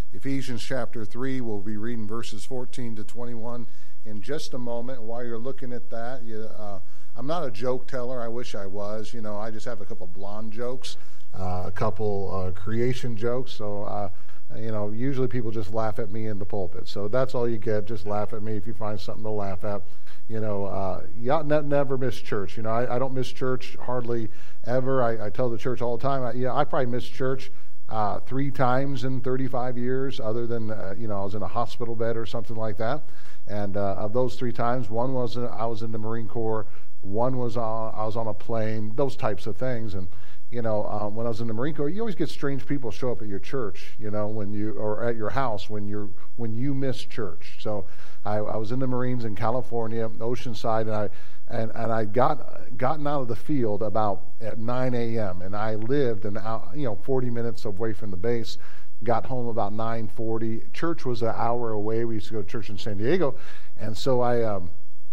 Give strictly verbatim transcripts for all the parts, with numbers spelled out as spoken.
Ephesians chapter three, we'll be reading verses fourteen to twenty-one in just a moment. While you're looking at that, you, uh, I'm not a joke teller. I wish I was. You know, I just have a couple blonde jokes, uh, a couple uh, creation jokes. So, uh, you know, usually people just laugh at me in the pulpit. So that's all you get. Just laugh at me if you find something to laugh at. You know, uh, you ought ne- never miss church. You know, I, I don't miss church hardly ever. I, I tell the church all the time. I, yeah, I probably miss church Uh, three times in thirty-five years, other than, uh, you know, I was in a hospital bed or something like that. And uh, of those three times, one was uh, I was in the Marine Corps, one was uh, I was on a plane, those types of things. And, you know, um, when I was in the Marine Corps, you always get strange people show up at your church, you know, when you, or at your house when you're, when you miss church. So I, I was in the Marines in California, Oceanside, and I, And and I got gotten out of the field about at nine a.m. and I lived an hour, you know, forty minutes away from the base. Got home about nine forty. Church was an hour away. We used to go to church in San Diego, and so I um,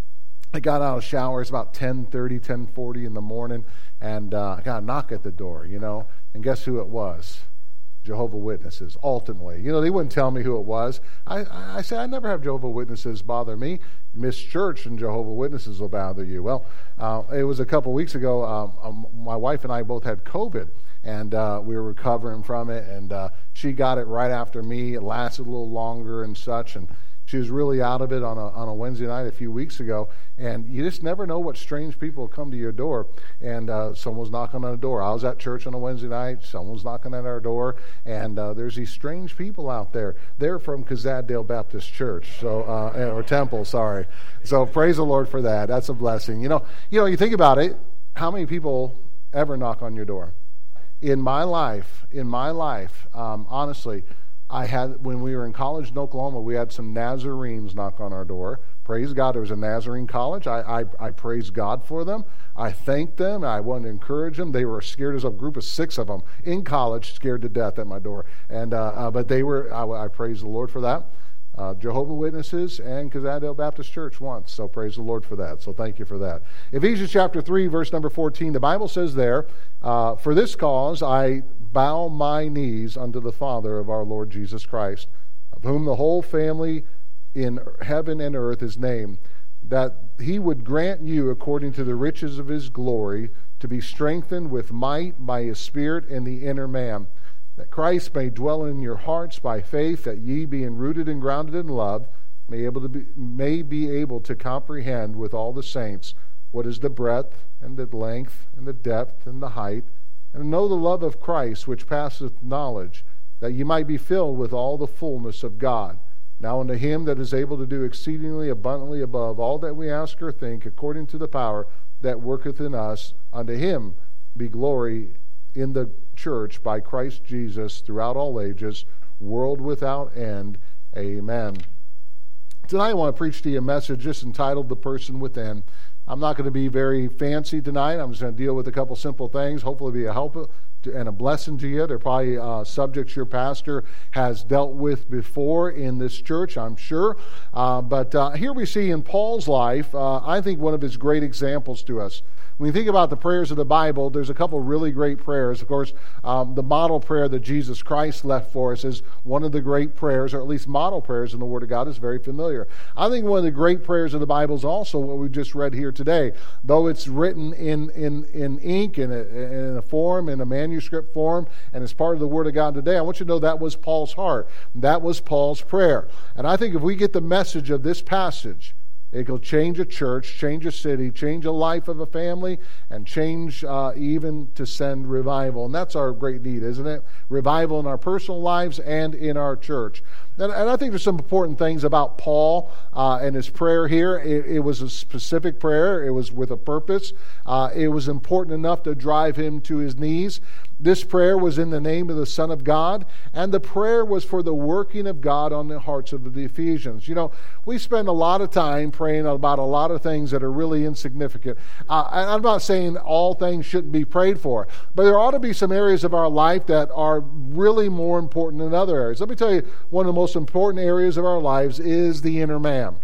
I got out of the shower. It's about ten thirty, ten forty in the morning, and uh, I got a knock at the door. You know, and guess who it was? Jehovah's Witnesses, ultimately. You know, they wouldn't tell me who it was. I, I, I say, I never have Jehovah's Witnesses bother me. Miss Church and Jehovah's Witnesses will bother you. Well, uh, it was a couple weeks ago. Um, um, my wife and I both had COVID, and uh, we were recovering from it, and uh, she got it right after me. It lasted a little longer and such, and she was really out of it on a on a Wednesday night a few weeks ago, and you just never know what strange people come to your door. And uh, someone was knocking on the door. I was at church on a Wednesday night. Someone was knocking at our door, and uh, there's these strange people out there. They're from Kazadale Baptist Church, so uh, or Temple, sorry. So praise the Lord for that. That's a blessing. You know, you know, you think about it. How many people ever knock on your door? In my life, in my life, um, honestly. I had, when we were in college in Oklahoma, we had some Nazarenes knock on our door. Praise God, there was a Nazarene college. I, I, I praise God for them. I thanked them. I wanted to encourage them. They were scared as a group of six of them in college, scared to death at my door. And uh, uh, but they were, I, I praise the Lord for that. Uh, Jehovah's Witnesses and Kazadale Baptist Church once. So praise the Lord for that. So thank you for that. Ephesians chapter three, verse number fourteen, the Bible says there, uh, for this cause I bow my knees unto the Father of our Lord Jesus Christ, of whom the whole family in heaven and earth is named, that he would grant you, according to the riches of his glory, to be strengthened with might by his Spirit in the inner man, that Christ may dwell in your hearts by faith, that ye, being rooted and grounded in love, may able to be may be able to comprehend with all the saints what is the breadth and the length and the depth and the height, and know the love of Christ, which passeth knowledge, that ye might be filled with all the fullness of God. Now unto him that is able to do exceedingly abundantly above all that we ask or think, according to the power that worketh in us, unto him be glory in the church by Christ Jesus throughout all ages, world without end. Amen. Tonight I want to preach to you a message just entitled The Person Within. I'm not going to be very fancy tonight. I'm just going to deal with a couple simple things, hopefully be a help and a blessing to you. They're probably uh, subjects your pastor has dealt with before in this church, I'm sure. Uh, but uh, here we see in Paul's life, uh, I think one of his great examples to us. When you think about the prayers of the Bible, there's a couple really great prayers. Of course, um, the model prayer that Jesus Christ left for us is one of the great prayers, or at least model prayers in the Word of God, is very familiar. I think one of the great prayers of the Bible is also what we just read here today. Though it's written in, in, in ink, in a, in a form, in a manuscript form, and it's part of the Word of God today, I want you to know that was Paul's heart. That was Paul's prayer. And I think if we get the message of this passage, it will change a church, change a city, change a life of a family, and change uh, even to send revival. And that's our great need, isn't it? Revival in our personal lives and in our church. And, and I think there's some important things about Paul uh, and his prayer here. It, it was a specific prayer. It was with a purpose. Uh, it was important enough to drive him to his knees. This prayer was in the name of the Son of God, and the prayer was for the working of God on the hearts of the Ephesians. You know, we spend a lot of time praying about a lot of things that are really insignificant. Uh, I'm not saying all things shouldn't be prayed for, but there ought to be some areas of our life that are really more important than other areas. Let me tell you, one of the most important areas of our lives is the inner man.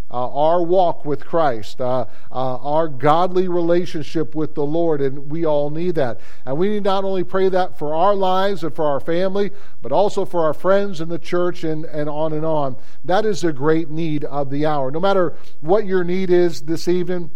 Uh, our walk with Christ, uh, uh, our godly relationship with the Lord, and we all need that. And we need not only pray that for our lives and for our family, but also for our friends in the church, and, and on and on. That is a great need of the hour. No matter what your need is this evening,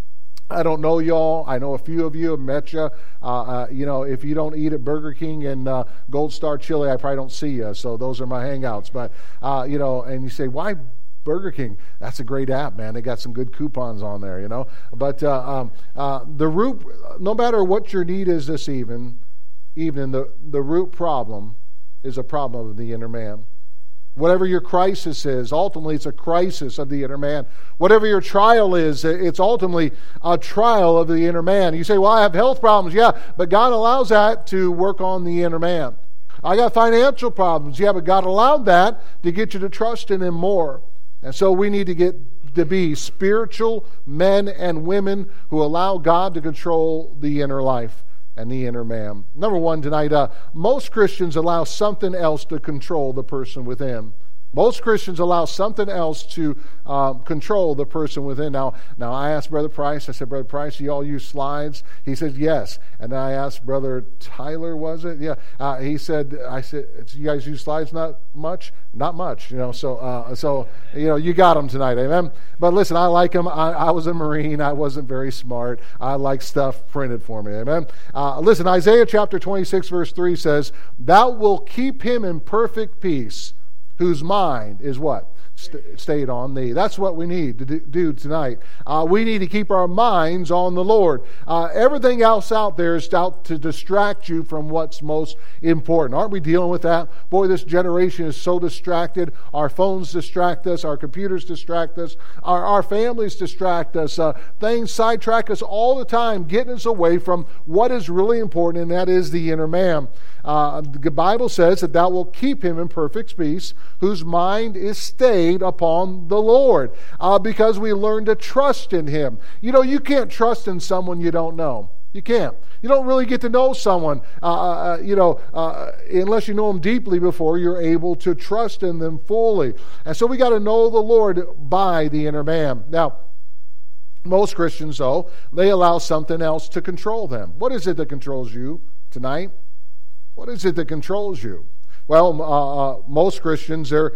I don't know y'all. I know a few of you have met you. Uh, uh, you know, if you don't eat at Burger King and uh, Gold Star Chili, I probably don't see you. So those are my hangouts. But, uh, you know, and you say, why Burger King? That's a great app, man. They got some good coupons on there, you know. But uh, um, uh, the root, no matter what your need is this evening, evening the, the root problem is a problem of the inner man. Whatever your crisis is, ultimately it's a crisis of the inner man. Whatever your trial is, it's ultimately a trial of the inner man. You say, well, I have health problems. Yeah, but God allows that to work on the inner man. I got financial problems. Yeah, but God allowed that to get you to trust in Him more. And so we need to get to be spiritual men and women who allow God to control the inner life and the inner man. Number one tonight, uh, most Christians allow something else to control the person within. Most Christians allow something else to um, control the person within. Now, now I asked Brother Price, I said, Brother Price, you all use slides? He said, yes. And then I asked Brother Tyler, was it? Yeah. Uh, he said, I said, you guys use slides not much? Not much, you know, so, uh, so you know, you got them tonight, amen? But listen, I like them. I, I was a Marine. I wasn't very smart. I like stuff printed for me, amen? Uh, listen, Isaiah chapter twenty-six, verse three says, thou wilt keep him in perfect peace, whose mind is what? St- stayed on thee. That's what we need to do tonight. Uh, we need to keep our minds on the Lord. Uh, everything else out there is out to distract you from what's most important. Aren't we dealing with that? Boy, this generation is so distracted. Our phones distract us. Our computers distract us. Our, our families distract us. Uh, things sidetrack us all the time, getting us away from what is really important, and that is the inner man. Uh, the Bible says that thou wilt keep him in perfect peace, whose mind is stayed upon the Lord, uh, because we learn to trust in Him. You know, you can't trust in someone you don't know. You can't. You don't really get to know someone, uh, uh, you know, uh, unless you know them deeply before you're able to trust in them fully. And so we got to know the Lord by the inner man. Now, most Christians, though, they allow something else to control them. What is it that controls you tonight? What is it that controls you? Well, uh, uh, most Christians, they're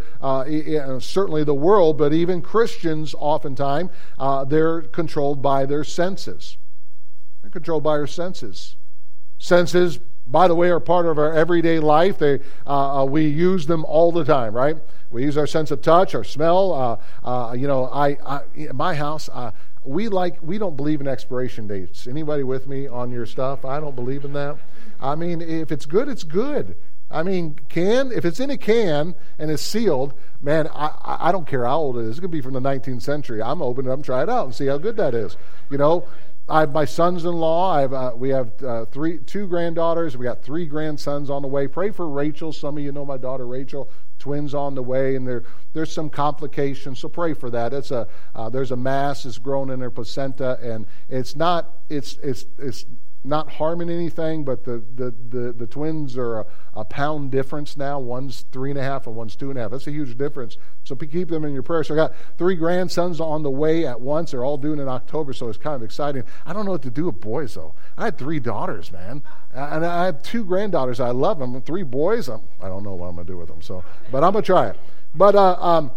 uh, certainly the world, but even Christians, oftentimes, uh, they're controlled by their senses. They're controlled by our senses. Senses, by the way, are part of our everyday life. They, uh, uh, we use them all the time, right? We use our sense of touch, our smell. Uh, uh, you know, I, I in my house, uh, we like we don't believe in expiration dates. Anybody with me on your stuff? I don't believe in that. I mean, if it's good, it's good. I mean, can, if it's in a can and it's sealed, man, I, I don't care how old it is. It could be from the nineteenth century. I'm open it up and try it out and see how good that is. You know, I have my sons-in-law. I have, uh, we have uh, three, two granddaughters. We got three grandsons on the way. Pray for Rachel. Some of you know my daughter Rachel. Twins on the way, and there there's some complications. So pray for that. It's a uh, there's a mass that's grown in her placenta, and it's not it's it's it's. not harming anything, but the the, the, the twins are a, a pound difference now. One's three and a half and one's two and a half. That's a huge difference. So keep them in your prayers. So I got three grandsons on the way at once. They're all due in October, so it's kind of exciting. I don't know what to do with boys, though. I had three daughters, man. And I have two granddaughters. I love them. Three boys, I'm, I don't know what I'm going to do with them. So, but I'm going to try it. But uh, um,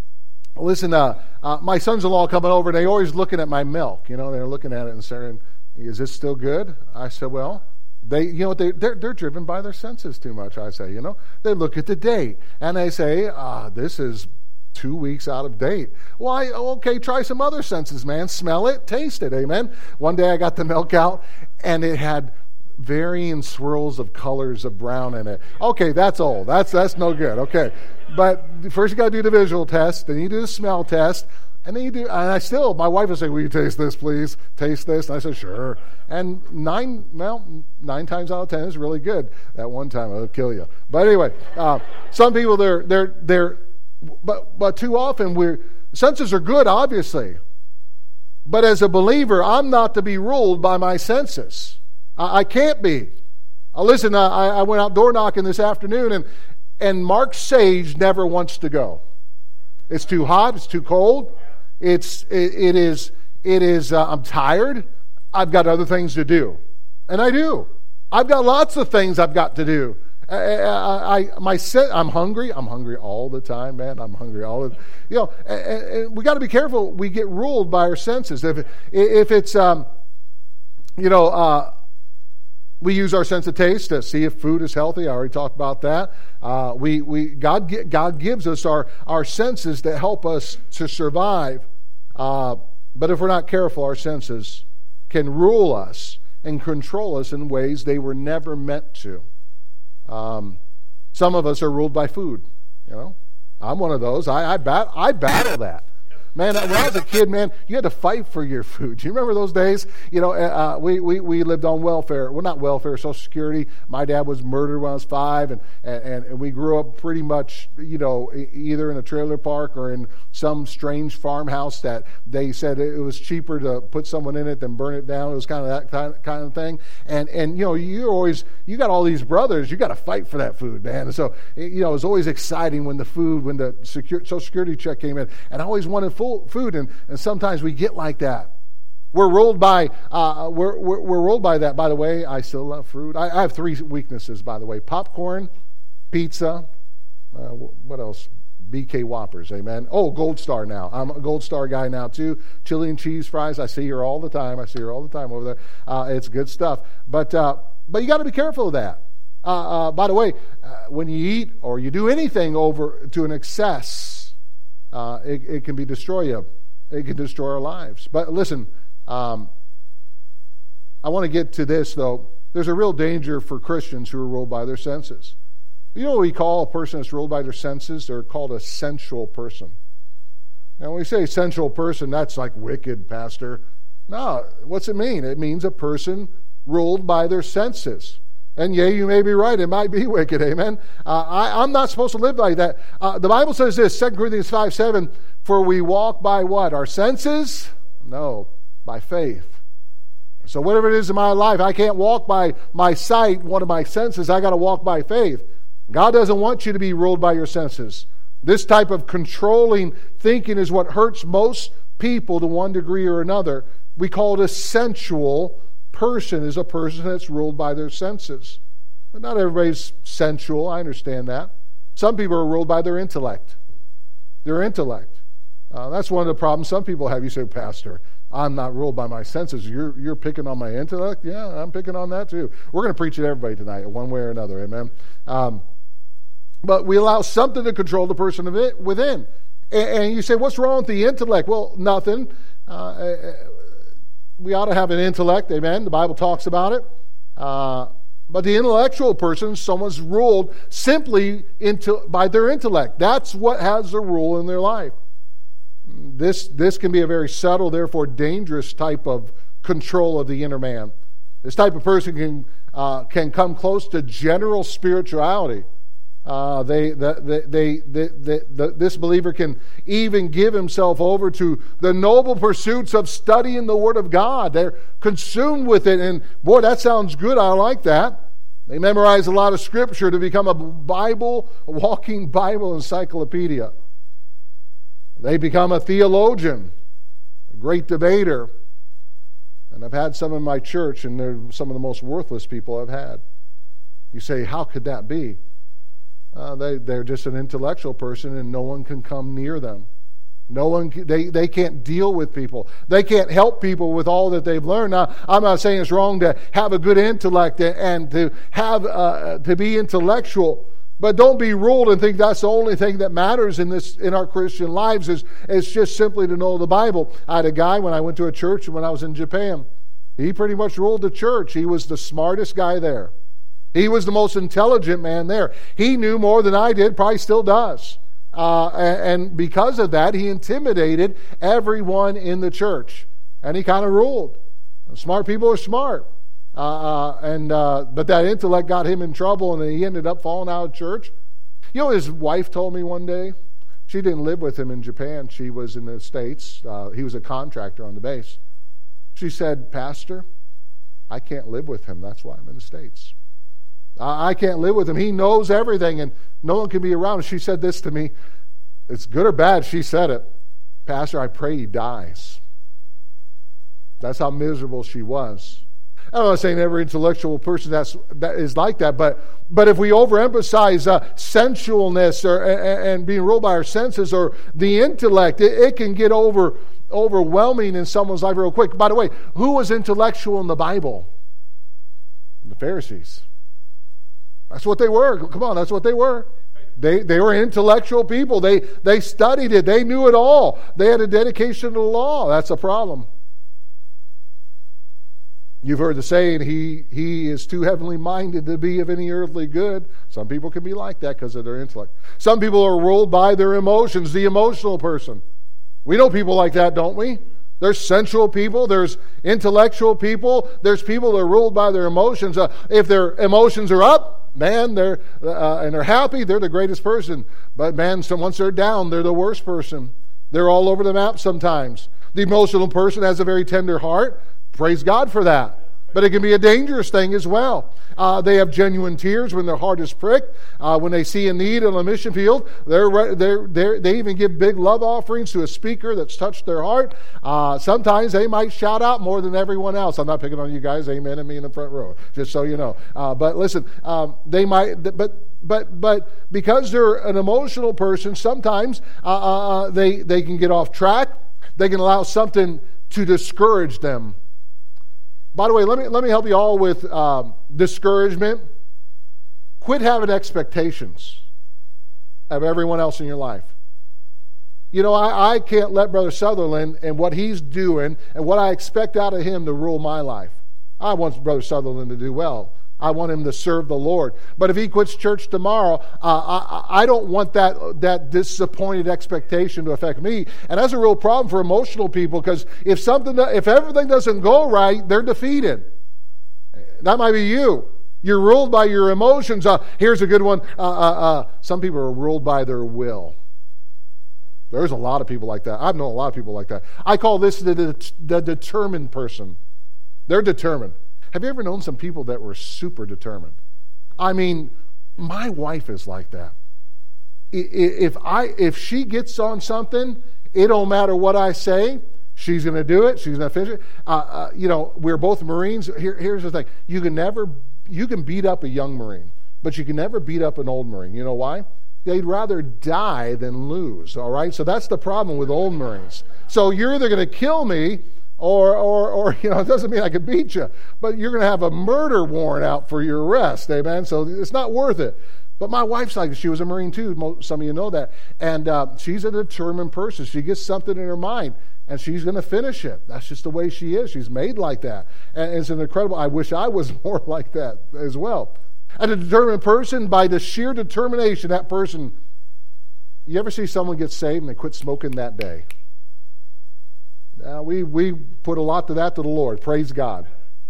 listen, uh, uh, my sons-in-law coming over, and they're always looking at my milk. You know, they're looking at it and saying, is this still good? I said, well, they, you know, they, they're, they're driven by their senses too much, I say, you know. They look at the date, and they say, ah, this is two weeks out of date. Why, okay, try some other senses, man. Smell it, taste it, amen. One day I got the milk out, and it had varying swirls of colors of brown in it. Okay, that's old. That's, that's no good, okay. But first you got to do the visual test, then you do the smell test. And then you do, and I still, my wife would say, will you taste this, please? Taste this? And I said, sure. And nine, well, nine times out of ten is really good. That one time, it'll kill you. But anyway, uh, some people, they're, they're, they're, but, but too often, we're, senses are good, obviously. But as a believer, I'm not to be ruled by my senses. I, I can't be. Uh, listen, I, I went out door knocking this afternoon, and, and Mark Sage never wants to go. It's too hot, it's too cold. It's it, it is it is. Uh, I'm tired. I've got other things to do, and I do. I've got lots of things I've got to do. I, I, I my I'm hungry. I'm hungry all the time, man. I'm hungry all the, you know. And, and we got to be careful. We get ruled by our senses. If if it's um, you know, uh, we use our sense of taste to see if food is healthy. I already talked about that. Uh, we we God God gives us our our senses that help us to survive. Uh, but if we're not careful, our senses can rule us and control us in ways they were never meant to. Um, some of us are ruled by food. You know, I'm one of those. I I, bat, I battle that. Man, when I was a kid, man, you had to fight for your food. Do you remember those days? You know, uh, we, we we lived on welfare. Well, not welfare, Social Security. My dad was murdered when I was five, and, and, and we grew up pretty much, you know, either in a trailer park or in some strange farmhouse that they said it was cheaper to put someone in it than burn it down. It was kind of that kind of thing. And, and you know, you always, you got all these brothers, you got to fight for that food, man. And so, you know, it was always exciting when the food, when the secure, Social Security check came in, and I always wanted full food, and, and sometimes we get like that. We're ruled by uh, we're, we're we're ruled by that. By the way, I still love fruit. I, I have three weaknesses, by the way: popcorn, pizza, uh, what else? B K Whoppers, amen. Oh, Gold Star now. I'm a Gold Star guy now too. Chili and cheese fries. I see her all the time. I see her all the time over there. Uh, it's good stuff. But uh, but you got to be careful of that. Uh, uh, by the way, uh, when you eat or you do anything over to an excess, Uh, it, it can be destroy you. It can destroy our lives. But listen, um, I want to get to this, though. There's a real danger for Christians who are ruled by their senses. You know what we call a person that's ruled by their senses? They're called a sensual person. Now, when we say sensual person, that's like wicked, Pastor. No, what's it mean? It means a person ruled by their senses. And yea, you may be right. It might be wicked. Amen. Uh, I, I'm not supposed to live like that. Uh, the Bible says this, Second Corinthians five seven, for we walk by what? Our senses? No, by faith. So whatever it is in my life, I can't walk by my sight, one of my senses. I got to walk by faith. God doesn't want you to be ruled by your senses. This type of controlling thinking is what hurts most people to one degree or another. We call it a sensual person is a person that's ruled by their senses. But not everybody's sensual. I understand that. Some people are ruled by their intellect. Their intellect. Uh, that's one of the problems some people have. You say, Pastor, I'm not ruled by my senses. You're you're picking on my intellect? Yeah, I'm picking on that too. We're going to preach at everybody tonight, one way or another. Amen. Um, but we allow something to control the person of it within. And, and you say, what's wrong with the intellect? Well, nothing. Uh, We ought to have an intellect, amen. The Bible talks about it. Uh, but the intellectual person, someone's ruled simply into, by their intellect. That's what has the rule in their life. This, this can be a very subtle, therefore dangerous type of control of the inner man. This type of person can, uh, can come close to general spirituality. Uh, they, the, the, they, the, the, the, this believer can even give himself over to the noble pursuits of studying the Word of God. They're consumed with it, and boy, that sounds good. I like that. They memorize a lot of Scripture to become a Bible, a walking Bible encyclopedia. They become a theologian, a great debater. And I've had some in my church, and they're some of the most worthless people I've had. You say, how could that be? Uh, they, they're just an intellectual person, and no one can come near them. No one, they, they can't deal with people. They can't help people with all that they've learned. Now, I'm not saying it's wrong to have a good intellect and to have uh, to be intellectual, but don't be ruled and think that's the only thing that matters in this in our Christian lives. Is it's just simply to know the Bible. I had a guy when I went to a church when I was in Japan. He pretty much ruled the church. He was the smartest guy there. He was the most intelligent man there. He knew more than I did, probably still does. Uh, and because of that, he intimidated everyone in the church. And he kind of ruled. Smart people are smart. Uh, uh, and uh, But that intellect got him in trouble, and he ended up falling out of church. You know, his wife told me one day, she didn't live with him in Japan. She was in the States. Uh, he was a contractor on the base. She said, Pastor, I can't live with him. That's why I'm in the States. I can't live with him. He knows everything, and no one can be around him. She said this to me. It's good or bad, she said it. Pastor, I pray he dies. That's how miserable she was. I'm not saying every intellectual person that's, that is like that, but but if we overemphasize uh, sensualness or and, and being ruled by our senses or the intellect, it, it can get over overwhelming in someone's life real quick. By the way, who was intellectual in the Bible? The Pharisees. That's what they were. Come on, that's what they were. They they were intellectual people. They they studied it. They knew it all. They had a dedication to the law. That's a problem. You've heard the saying, he, he is too heavenly minded to be of any earthly good. Some people can be like that because of their intellect. Some people are ruled by their emotions, the emotional person. We know people like that, don't we? There's sensual people, there's intellectual people, there's people that are ruled by their emotions. Uh, if their emotions are up, man, they're uh, and they're happy, they're the greatest person. But man, so once they're down, they're the worst person. They're all over the map sometimes. The emotional person has a very tender heart. Praise God for that. But it can be a dangerous thing as well. Uh, they have genuine tears when their heart is pricked. Uh, when they see a need on a mission field, they're, they're, they're, they even give big love offerings to a speaker that's touched their heart. Uh, sometimes they might shout out more than everyone else. I'm not picking on you guys. Amen. And me in the front row, just so you know. Uh, but listen, um, they might... but. But but because they're an emotional person, sometimes uh, uh, they they can get off track. They can allow something to discourage them. By the way, let me let me help you all with um, discouragement. Quit having expectations of everyone else in your life. You know, I, I can't let Brother Sutherland and what he's doing and what I expect out of him to rule my life. I want Brother Sutherland to do well. I want him to serve the Lord. But if he quits church tomorrow, uh, I, I don't want that, that disappointed expectation to affect me. And that's a real problem for emotional people, because if something, if everything doesn't go right, they're defeated. That might be you. You're ruled by your emotions. Uh, here's a good one. Uh, uh, uh, some people are ruled by their will. There's a lot of people like that. I've known a lot of people like that. I call this the, the, the determined person. They're determined. Have you ever known some people that were super determined? I mean, my wife is like that. If I if she gets on something, it don't matter what I say. She's going to do it. She's going to finish it. Uh, uh, you know, we're both Marines. Here, here's the thing: you can never you can beat up a young Marine, but you can never beat up an old Marine. You know why? They'd rather die than lose. All right, so that's the problem with old Marines. So you're either going to kill me, Or, or, or, you know, it doesn't mean I can beat you, but you're going to have a murder warrant out for your arrest, amen? So it's not worth it. But my wife's like, she was a Marine too, some of you know that, and uh, she's a determined person. She gets something in her mind, and she's going to finish it. That's just the way she is. She's made like that, and it's an incredible, I wish I was more like that as well. And a determined person, by the sheer determination, that person, you ever see someone get saved and they quit smoking that day? Uh, we, we put a lot to that to the Lord. Praise God.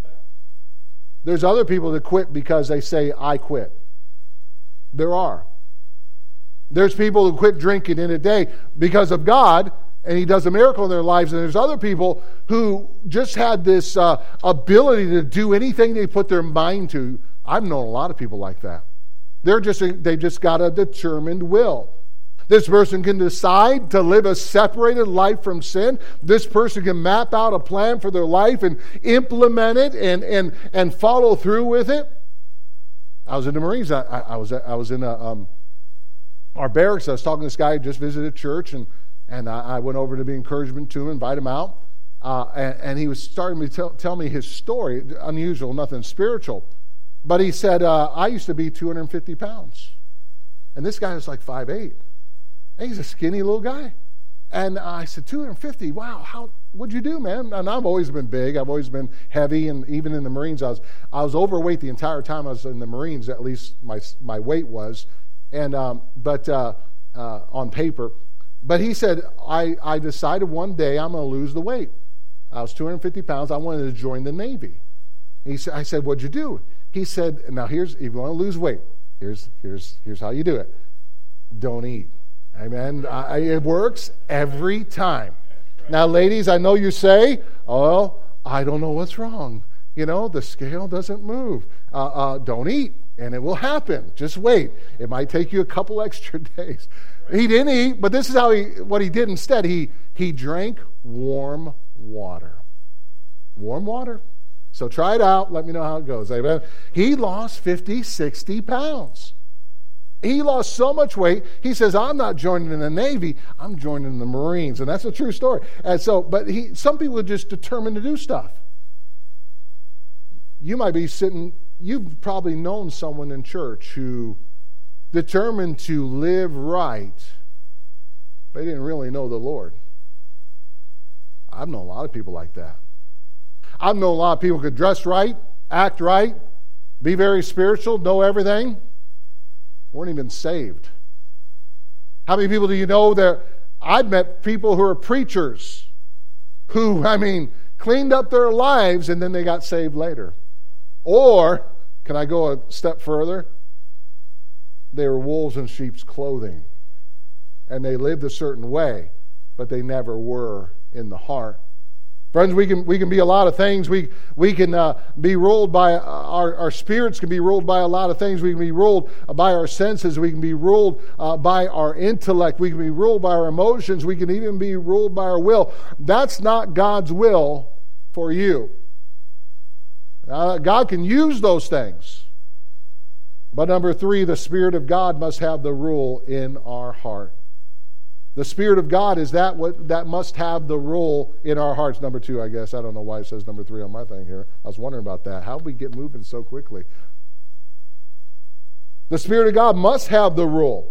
There's other people that quit because they say, I quit. There are. There's people who quit drinking in a day because of God, and He does a miracle in their lives. And there's other people who just had this uh, ability to do anything they put their mind to. I've known a lot of people like that. They're just they've just got a determined will. This person can decide to live a separated life from sin. This person can map out a plan for their life and implement it and and, and follow through with it. I was in the Marines. I, I was I was in a, um, our barracks. I was talking to this guy who just visited church, and and I, I went over to be encouragement to him, invite him out, uh, and, and he was starting to tell, tell me his story. Unusual, nothing spiritual, but he said, uh, I used to be two hundred fifty pounds, and this guy was like five eight. And he's a skinny little guy. And I said, two hundred fifty, wow, how, what'd you do, man? And I've always been big. I've always been heavy. And even in the Marines, I was I was overweight the entire time I was in the Marines, at least my my weight was. And um, but uh, uh, on paper. But he said, I, I decided one day I'm going to lose the weight. I was two hundred fifty pounds. I wanted to join the Navy. He said, I said, what'd you do? He said, now here's, if you want to lose weight, here's here's here's how you do it. Don't eat. Amen. I, it works every time. Now, ladies, I know you say, oh, I don't know what's wrong. You know, the scale doesn't move. Uh, uh, don't eat. And it will happen. Just wait. It might take you a couple extra days. He didn't eat, but this is how he what he did instead. He he drank warm water. Warm water. So try it out. Let me know how it goes. Amen. He lost fifty, sixty pounds. He lost so much weight. He says, I'm not joining in the Navy. I'm joining the Marines. And that's a true story. And so, but he, some people are just determined to do stuff. You might be sitting, you've probably known someone in church who determined to live right, but they didn't really know the Lord. I've known a lot of people like that. I've known a lot of people who could dress right, act right, be very spiritual, know everything, weren't even saved. How many people do you know that I've met people who are preachers who, I mean, cleaned up their lives and then they got saved later. Or, can I go a step further? They were wolves in sheep's clothing. And they lived a certain way, but they never were in the heart. Friends, we can we can be a lot of things. We we can uh, be ruled by, uh, our, our spirits can be ruled by a lot of things. We can be ruled by our senses. We can be ruled uh, by our intellect. We can be ruled by our emotions. We can even be ruled by our will. That's not God's will for you. Uh, God can use those things. But number three, the Spirit of God must have the rule in our heart. The Spirit of God is that what that must have the rule in our hearts. Number two, I guess. I don't know why it says number three on my thing here. I was wondering about that. How did we get moving so quickly? The Spirit of God must have the rule.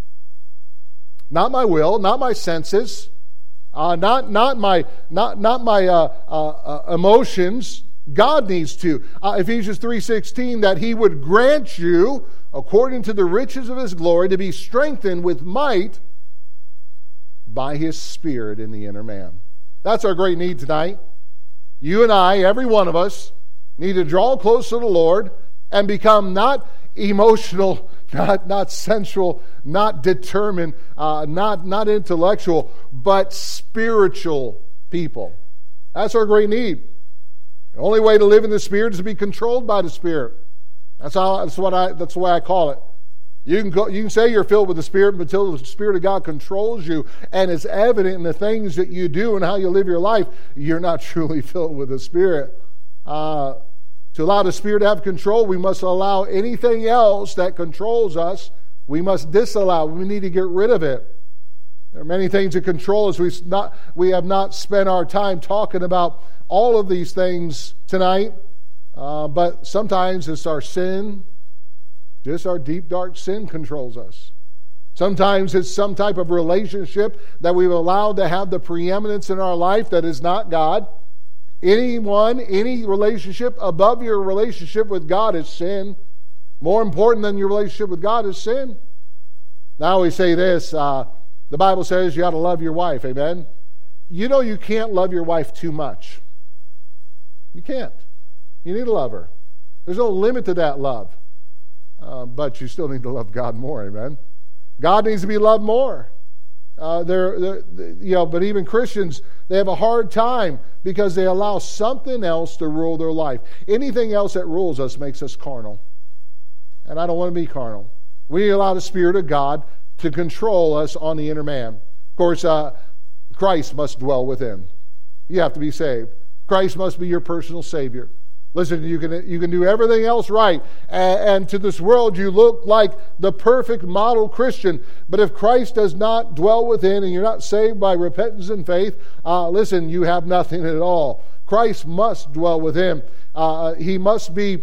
Not my will, not my senses, uh, not not my not not my uh, uh, uh, emotions. God needs to. Uh, Ephesians three sixteen, that He would grant you, according to the riches of His glory, to be strengthened with might by His Spirit in the inner man. That's our great need tonight. You and I, every one of us, need to draw close to the Lord and become not emotional, not, not sensual, not determined, uh, not, not intellectual, but spiritual people. That's our great need. The only way to live in the Spirit is to be controlled by the Spirit. That's how. That's what I. That's the way I call it. You can go, you can say you're filled with the Spirit, but until the Spirit of God controls you and is evident in the things that you do and how you live your life, you're not truly filled with the Spirit. Uh, to allow the Spirit to have control, we must allow anything else that controls us. We must disallow. We need to get rid of it. There are many things that control us. We not. We have not spent our time talking about all of these things tonight, uh, but sometimes it's our sin. Just our deep, dark sin controls us. Sometimes it's some type of relationship that we've allowed to have the preeminence in our life that is not God. Anyone, any relationship above your relationship with God is sin. More important than your relationship with God is sin. Now we say this, uh, the Bible says you ought to love your wife, amen? You know you can't love your wife too much. You can't. You need to love her. There's no limit to that love. Uh, but you still need to love God more, amen? God needs to be loved more. Uh, they're, they're, you know, but even Christians, they have a hard time because they allow something else to rule their life. Anything else that rules us makes us carnal. And I don't want to be carnal. We allow the Spirit of God to control us on the inner man. Of course, uh, Christ must dwell within. You have to be saved. Christ must be your personal Savior. Listen, you can you can do everything else right, and, and to this world you look like the perfect model Christian. But if Christ does not dwell within, and you're not saved by repentance and faith, uh, listen, you have nothing at all. Christ must dwell within. Uh, he must be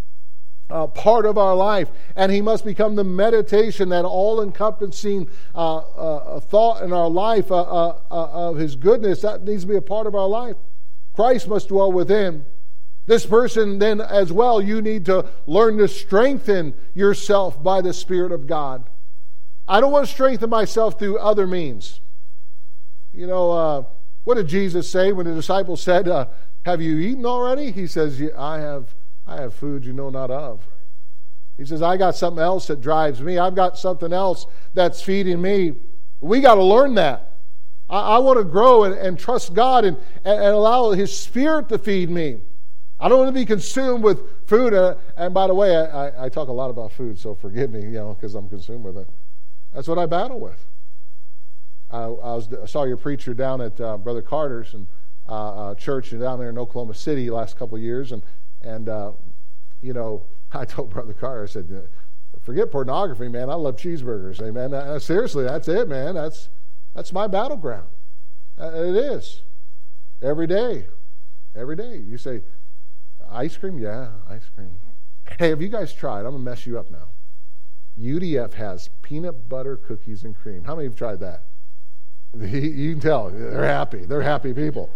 uh, part of our life, and He must become the meditation, that all-encompassing uh, uh, thought in our life uh, uh, uh, of His goodness. That needs to be a part of our life. Christ must dwell within. This person then as well, you need to learn to strengthen yourself by the Spirit of God. I don't want to strengthen myself through other means. You know, uh, what did Jesus say when the disciples said, uh, have you eaten already? He says, I have, I have food you know not of. He says, I got something else that drives me. I've got something else that's feeding me. We got to learn that. I, I want to grow and, and trust God and, and allow His Spirit to feed me. I don't want to be consumed with food. Uh, and by the way, I, I, I talk a lot about food, so forgive me, you know, because I'm consumed with it. That's what I battle with. I, I, was, I saw your preacher down at uh, Brother Carter's and uh, uh, church down there in Oklahoma City last couple of years, and and uh, you know, I told Brother Carter, I said, forget pornography, man. I love cheeseburgers, amen. Uh, seriously, that's it, man. That's that's my battleground. Uh, it is every day, every day. You say, ice cream, yeah, ice cream. Hey, have you guys tried? I'm gonna mess you up now. U D F has peanut butter cookies and cream. How many have tried that? You can tell they're happy. They're happy people.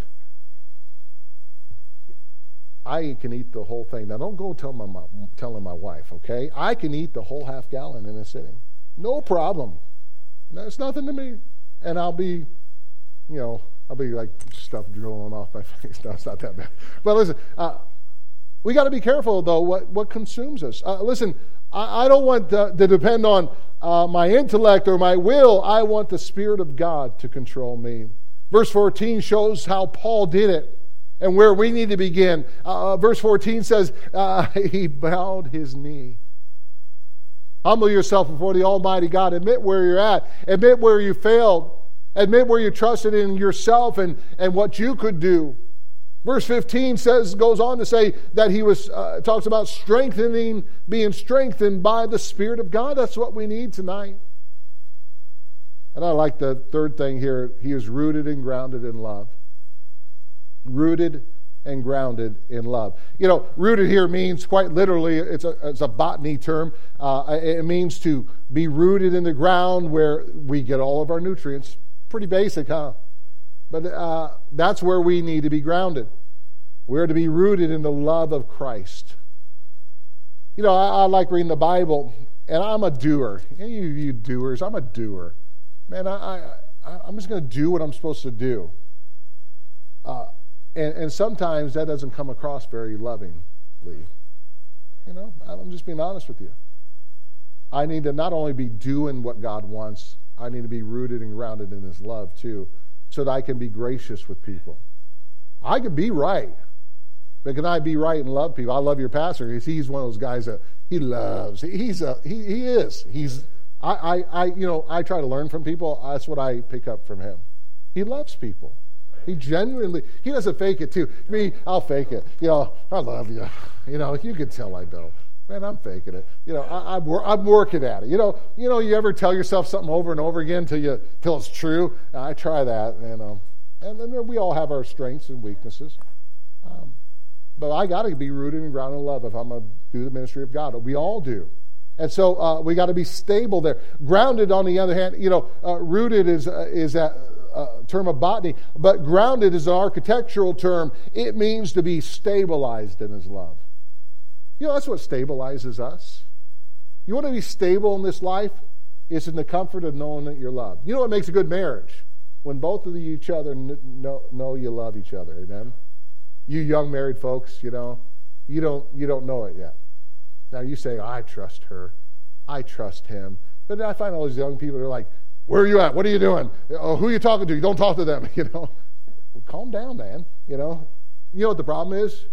I can eat the whole thing. Now, don't go tell my, my, telling my wife, okay? I can eat the whole half gallon in a sitting. No problem. That's nothing to me. And I'll be, you know, I'll be like stuff drooling off my face. No, it's not that bad. But listen, uh, we got to be careful, though, what, what consumes us. Uh, listen, I, I don't want to, to depend on uh, my intellect or my will. I want the Spirit of God to control me. Verse fourteen shows how Paul did it. And where we need to begin. Uh, verse fourteen says, uh, he bowed his knee. Humble yourself before the Almighty God. Admit where you're at. Admit where you failed. Admit where you trusted in yourself and, and what you could do. Verse fifteen says, goes on to say that he was, uh, talks about strengthening, being strengthened by the Spirit of God. That's what we need tonight. And I like the third thing here. He is rooted and grounded in love. Rooted and grounded in love. You know, rooted here means quite literally, it's a, it's a botany term. Uh, it means to be rooted in the ground where we get all of our nutrients. Pretty basic, huh? But uh, that's where we need to be grounded. We're to be rooted in the love of Christ. You know, I, I like reading the Bible, and I'm a doer. You, you doers, I'm a doer. Man, I, I, I'm just going to do what I'm supposed to do. Uh, And, and sometimes that doesn't come across very lovingly. You know, I'm just being honest with you. I need to not only be doing what God wants, I need to be rooted and grounded in His love too, so that I can be gracious with people. I can be right, but can I be right and love people? I love your pastor. He's one of those guys that he loves. He's a, he, he is. He's. I, I, I, you know, I try to learn from people. That's what I pick up from him. He loves people. He genuinely, he doesn't fake it too. Me, I'll fake it. You know, I love you. You know, you can tell I don't. Man, I'm faking it. You know, I, I'm, I'm working at it. You know, you know, you ever tell yourself something over and over again till you till it's true? I try that, you know. And then we all have our strengths and weaknesses. Um, but I got to be rooted and grounded in love if I'm going to do the ministry of God. We all do. And so uh, we got to be stable there. Grounded, on the other hand, you know, uh, rooted is uh, is that. Uh, term of botany, but grounded is an architectural term. It means to be stabilized in His love. You know, that's what stabilizes us. You want to be stable in this life? It's in the comfort of knowing that you're loved. You know what makes a good marriage? When both of you each other know, know you love each other. Amen? You young married folks, you know, you don't you don't know it yet. Now you say, I trust her. I trust him. But then I find all these young people that are like, where are you at? What are you doing? Oh, who are you talking to? You don't talk to them. You know, well, calm down, man. You know, you know what the problem is?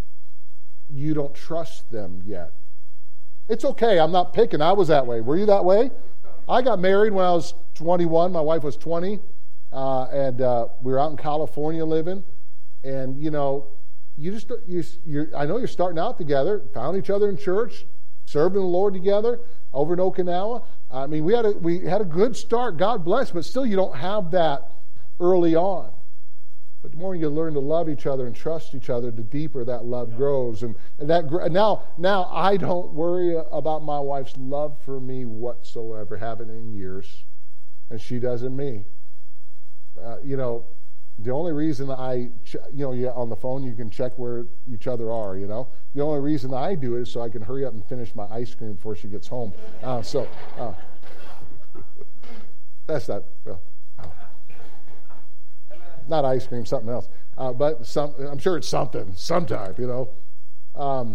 You don't trust them yet. It's okay. I'm not picking. I was that way. Were you that way? I got married when I was twenty-one. My wife was twenty, uh, and uh, we were out in California living. And you know, you just you. You're, I know you're starting out together. Found each other in church, serving the Lord together over in Okinawa. I mean, we had a we had a good start. God bless, but still, you don't have that early on. But the more you learn to love each other and trust each other, the deeper that love grows. And, and that now, now I don't worry about my wife's love for me whatsoever. Haven't in years, and she doesn't me. Uh, you know, the only reason I, ch- you know, yeah, on the phone you can check where each other are. You know, the only reason I do it is so I can hurry up and finish my ice cream before she gets home. Uh, so uh, that's not well, not ice cream, something else. Uh, but some, I'm sure it's something, sometime. You know. Um,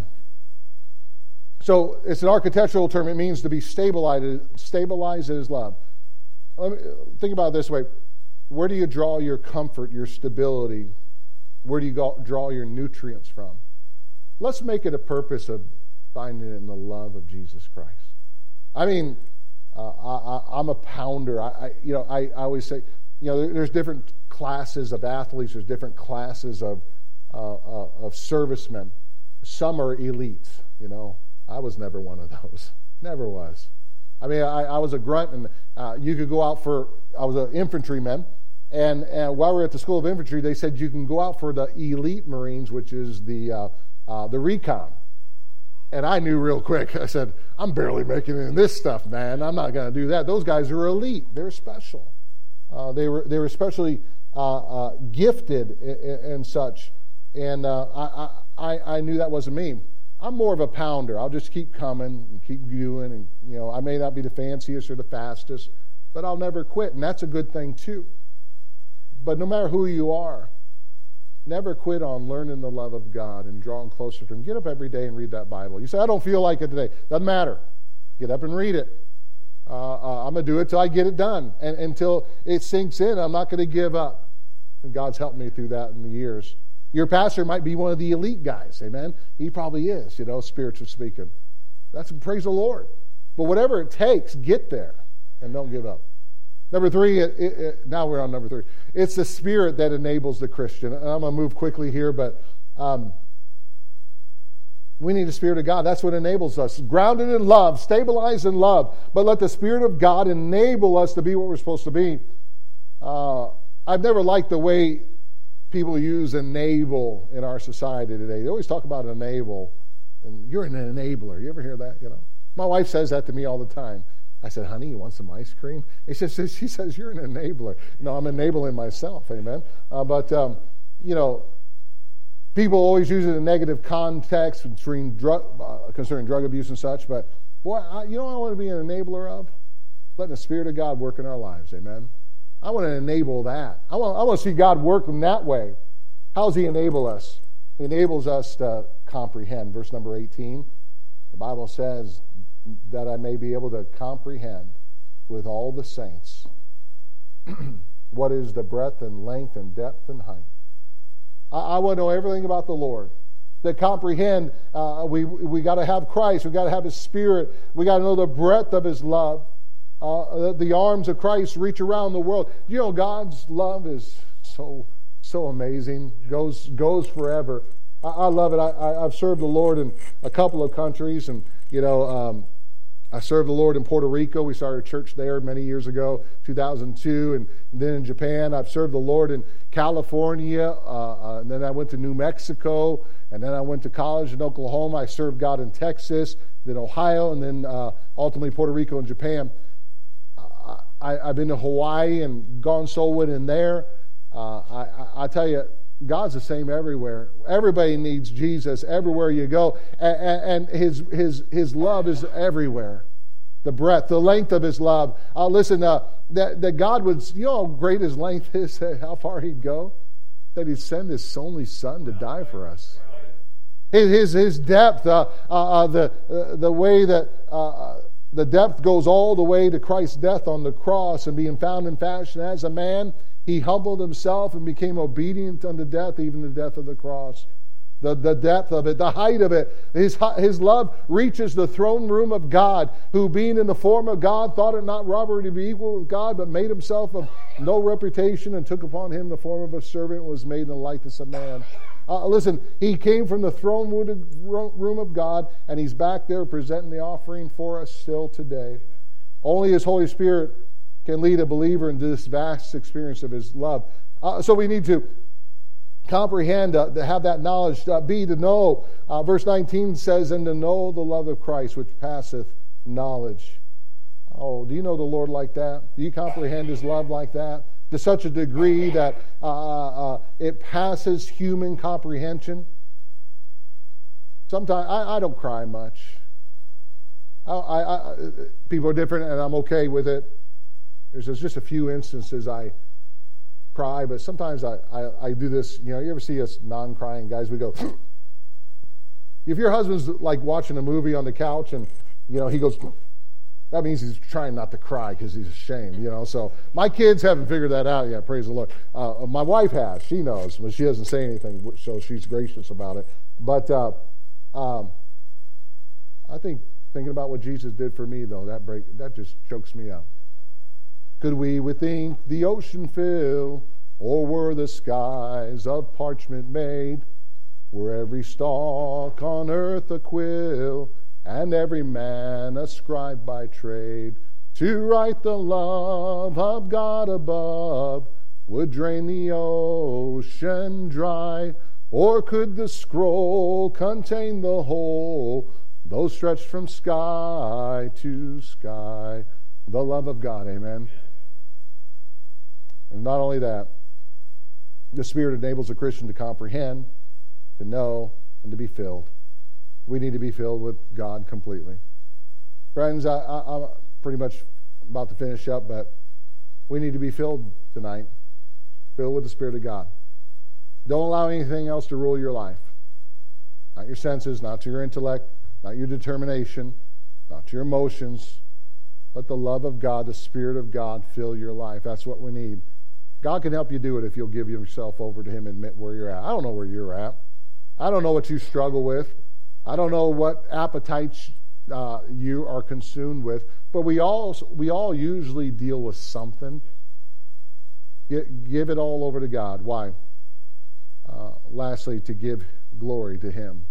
so it's an architectural term. It means to be stabilized. Stabilized is love. Let me, think about it this way. Where do you draw your comfort, your stability? Where do you go, draw your nutrients from? let's make it a purpose of finding it in the love of Jesus Christ. I mean, uh, I, I, I'm a pounder. I, I you know, I, I always say, you know, there, there's different classes of athletes. There's different classes of uh, uh, of servicemen. Some are elites. You know, I was never one of those. Never was. I mean, I, I was a grunt, and uh, you could go out for. I was an infantryman, and, and while we were at the School of Infantry, they said you can go out for the elite Marines, which is the uh, uh, the recon. And I knew real quick. I said, I'm barely making it in this stuff, man. I'm not going to do that. Those guys are elite. They're special. Uh, they were they were especially uh, uh, gifted and, and such. And uh, I, I I knew that wasn't me. I'm more of a pounder. I'll just keep coming and keep doing. And you know, I may not be the fanciest or the fastest, but I'll never quit, and that's a good thing too. But no matter who you are, never quit on learning the love of God and drawing closer to Him. Get up every day and read that Bible. You say, I don't feel like it today. Doesn't matter. Get up and read it. Uh, uh, I'm going to do it till I get it done. And until it sinks in, I'm not going to give up. And God's helped me through that in the years. Your pastor might be one of the elite guys. Amen? He probably is, you know, spiritually speaking. That's praise the Lord. But whatever it takes, get there. And don't give up. Number three, it, it, it, now we're on number three. It's the Spirit that enables the Christian. And I'm going to move quickly here, but um, we need the Spirit of God. That's what enables us. Grounded in love, stabilized in love, but let the Spirit of God enable us to be what we're supposed to be. Uh, I've never liked the way people use enable in our society today. They always talk about enable, and you're an enabler. You ever hear that? You know, my wife says that to me all the time. I said, honey, you want some ice cream? He says, she says, you're an enabler. No, I'm enabling myself, amen? Uh, but, um, you know, people always use it in a negative context concerning drug, uh, concerning drug abuse and such. But, boy, I, you know what I want to be an enabler of? Letting the Spirit of God work in our lives, amen? I want to enable that. I want, I want to see God work in that way. How does He enable us? He enables us to comprehend. Verse number eighteen, the Bible says, that I may be able to comprehend with all the saints what is the breadth and length and depth and height. I, I want to know everything about the Lord. To comprehend, uh, we we got to have Christ. We got to have His Spirit. We got to know the breadth of His love. Uh, the arms of Christ reach around the world. You know, God's love is so so amazing. Goes goes forever. I, I love it. I, I, I've served the Lord in a couple of countries, and you know. Um, I served the Lord in Puerto Rico. We started a church there many years ago, two thousand two. And then in Japan, I've served the Lord in California. Uh, uh, and then I went to New Mexico. And then I went to college in Oklahoma. I served God in Texas, then Ohio, and then uh, ultimately Puerto Rico and Japan. Uh, I, I've been to Hawaii and gone soul winning there. Uh, I, I, I tell you, God's the same everywhere. Everybody needs Jesus everywhere you go, and, and His His His love is everywhere. The breadth, the length of His love. Uh, listen, uh, that that God would, you know, how great His length is, how far He'd go, that He'd send His only Son to die for us. His His, his depth, uh, uh, the uh, the way that. Uh, the depth goes all the way to Christ's death on the cross, and being found in fashion as a man, He humbled Himself and became obedient unto death, even the death of the cross. The, the depth of it, the height of it. His, his love reaches the throne room of God, who being in the form of God, thought it not robbery to be equal with God, but made Himself of no reputation, and took upon Him the form of a servant, and was made in the likeness of man. Uh, listen, He came from the throne room of God, and He's back there presenting the offering for us still today. Only His Holy Spirit can lead a believer into this vast experience of His love. Uh, so we need to comprehend, uh, to have that knowledge, uh, be to know. Uh, verse nineteen says, and to know the love of Christ, which passeth knowledge. Oh, do you know the Lord like that? Do you comprehend His love like that? To such a degree that uh, uh, it passes human comprehension. Sometimes I, I don't cry much. I, I, I, people are different, and I'm okay with it. There's just a few instances I cry, but sometimes I, I, I do this. You know, you ever see us non-crying guys? We go. If your husband's like watching a movie on the couch, and you know he goes. That means he's trying not to cry because he's ashamed, you know. So my kids haven't figured that out yet, praise the Lord. Uh, my wife has. She knows, but she doesn't say anything, so she's gracious about it. But uh, Um, I think thinking about what Jesus did for me, though, that break that just chokes me up. Could we with ink the ocean fill, or were the skies of parchment made? Were every stalk on earth a quill, and every man a scribe by trade, to write the love of God above, would drain the ocean dry? Or could the scroll contain the whole, though stretched from sky to sky? The love of God, amen. And not only that, the Spirit enables a Christian to comprehend, to know, and to be filled. We need to be filled with God completely. Friends, I, I, I'm pretty much about to finish up, but we need to be filled tonight, filled with the Spirit of God. Don't allow anything else to rule your life. Not your senses, not your intellect, not your determination, not your emotions. Let the love of God, the Spirit of God, fill your life. That's what we need. God can help you do it if you'll give yourself over to Him and admit where you're at. I don't know where you're at. I don't know what you struggle with. I don't know what appetites uh, you are consumed with. But we all we all usually deal with something. Get, give it all over to God. Why? Uh, lastly, to give glory to Him.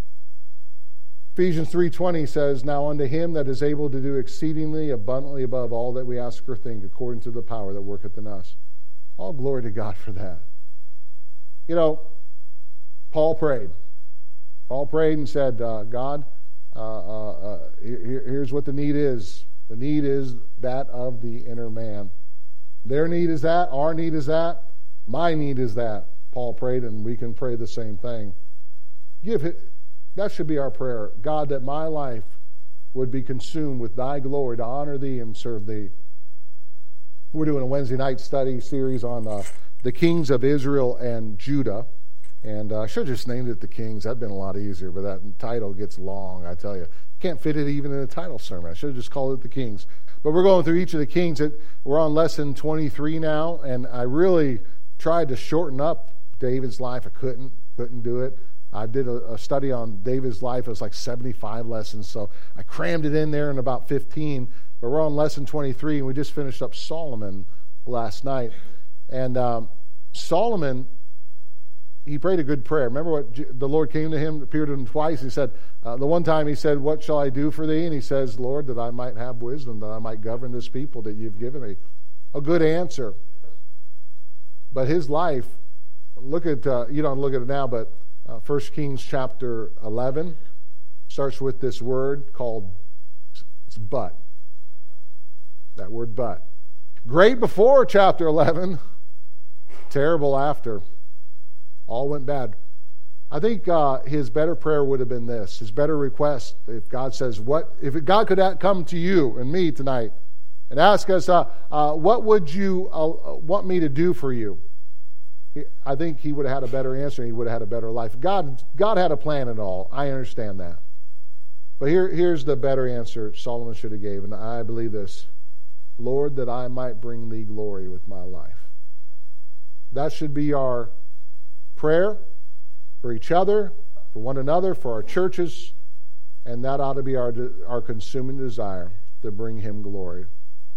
Ephesians three twenty says, "Now unto Him that is able to do exceedingly abundantly above all that we ask or think, according to the power that worketh in us." All glory to God for that. You know, Paul prayed. Paul prayed and said, uh, God, uh, uh, uh, here, here's what the need is. The need is that of the inner man. Their need is that. Our need is that. My need is that. Paul prayed, and we can pray the same thing. Give it. That should be our prayer. God, that my life would be consumed with Thy glory to honor Thee and serve Thee. We're doing a Wednesday night study series on uh, the kings of Israel and Judah. And uh, I should have just named it The Kings. That'd been a lot easier, but that title gets long, I tell you. Can't fit it even in a title sermon. I should have just called it The Kings. But we're going through each of the kings. We're on lesson twenty-three now, and I really tried to shorten up David's life. I couldn't, couldn't do it. I did a, a study on David's life. It was like seventy-five lessons, so I crammed it in there in about fifteen. But we're on lesson twenty-three, and we just finished up Solomon last night. And um, Solomon, he prayed a good prayer. Remember what J- the Lord came to him, appeared to him twice. He said, uh, the one time he said, "What shall I do for thee?" And he says, "Lord, that I might have wisdom, that I might govern this people that you've given me." A good answer. But his life, look at, uh, you don't look at it now, but uh, First Kings chapter eleven starts with this word called it's but. That word but. Great before chapter eleven, terrible after. All went bad. I think uh, his better prayer would have been this. His better request, if God says, "What if God could come to you and me tonight and ask us, uh, uh, what would you uh, want me to do for you?" I think he would have had a better answer. He would have had a better life. God, God had a plan and all. I understand that. But here, here's the better answer Solomon should have gave, and I believe this. "Lord, that I might bring Thee glory with my life." That should be our prayer for each other, for one another, for our churches, and that ought to be our, our consuming desire to bring Him glory.